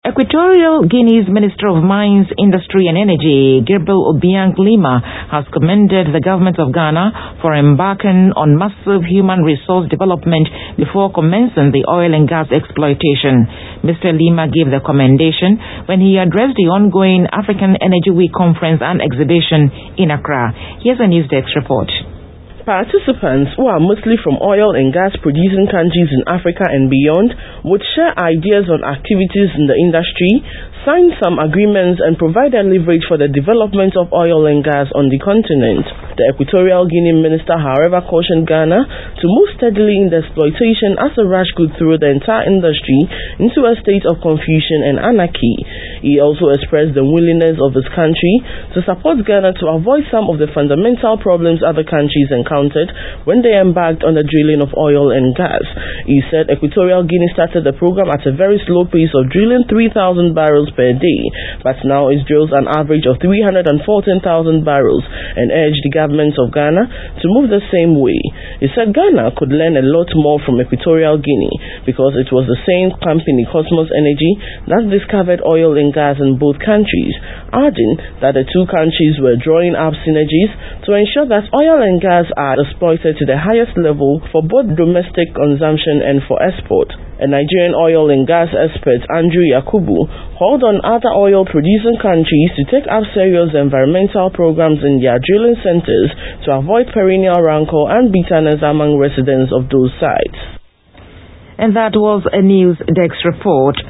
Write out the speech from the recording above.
Equatorial Guinea's Minister of Mines, Industry and Energy, Gabriel Obiang Lima, has commended the government of Ghana for embarking on massive human resource development before commencing the oil and gas exploitation. Mr. Lima gave the commendation when he addressed the ongoing African Energy Week conference and exhibition in Accra. Here's a Newsdesk report. Participants, who are mostly from oil and gas producing countries in Africa and beyond, would share ideas on activities in the industry, sign some agreements and provide a leverage for the development of oil and gas on the continent. The Equatorial Guinea minister, however, cautioned Ghana to move steadily in the exploitation as a rush could throw the entire industry into a state of confusion and anarchy. He also expressed the willingness of his country to support Ghana to avoid some of the fundamental problems other countries encountered when they embarked on the drilling of oil and gas. He said Equatorial Guinea started the program at a very slow pace of drilling 3,000 barrels per day, but now it drills an average of 314,000 barrels and urged the government of Ghana to move the same way. He said Ghana could learn a lot more from Equatorial Guinea because it was the same company, Cosmos Energy, that discovered oil and gas in both countries, adding that the two countries were drawing up synergies to ensure that oil and gas are exploited to the highest level for both domestic consumption and for export. A Nigerian oil and gas expert, Andrew Yakubu, called on other oil-producing countries to take up serious environmental programs in their drilling centers to avoid perennial rancor and bitterness among residents of those sites. And that was a Newsdesk report.